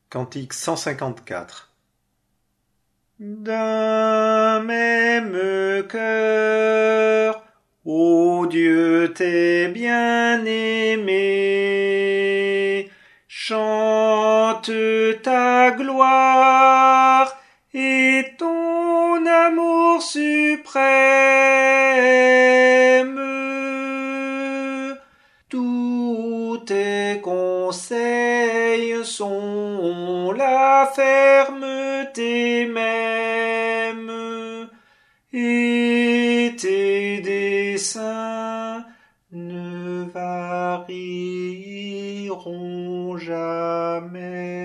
Cantique 154. D'un même cœur, ô Dieu t'es bien-aimé, chante ta gloire et ton amour suprême. Tous tes conseils sont la fermeté même, et tes desseins ne varieront jamais.